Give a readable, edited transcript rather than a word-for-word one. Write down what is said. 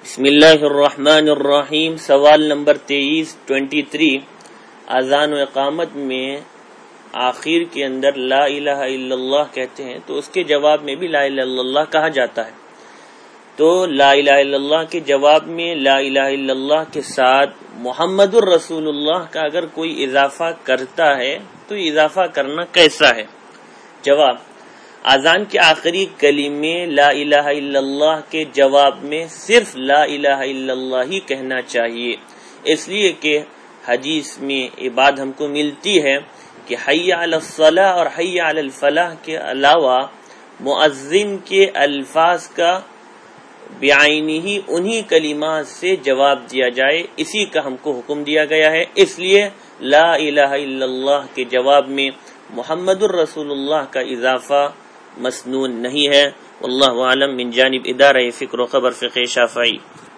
بسم اللہ الرحمن الرحیم۔ سوال نمبر 23 اذان و اقامت میں آخر کے اندر لا الہ الا اللہ کہتے ہیں تو اس کے جواب میں بھی لا الہ الا اللہ کہا جاتا ہے، تو لا الہ الا اللہ کے جواب میں لا الہ الا اللہ کے ساتھ محمد الرسول اللہ کا اگر کوئی اضافہ کرتا ہے تو اضافہ کرنا کیسا ہے؟ جواب: اذان کے آخری کلمے لا الہ الا اللہ کے جواب میں صرف لا الہ الا اللہ ہی کہنا چاہیے، اس لیے کہ حدیث میں یہ بات ہم کو ملتی ہے کہ حی علی الصلاح اور حی علی الفلاح کے علاوہ مؤذن کے الفاظ کا بعینہ ہی انہی کلمات سے جواب دیا جائے، اسی کا ہم کو حکم دیا گیا ہے، اس لیے لا الہ الا اللہ کے جواب میں محمد الرسول اللہ کا اضافہ مسنون نہیں ہے۔ واللہ اعلم۔ من جانب ادارہ فکر و خبر فقہ شافعی۔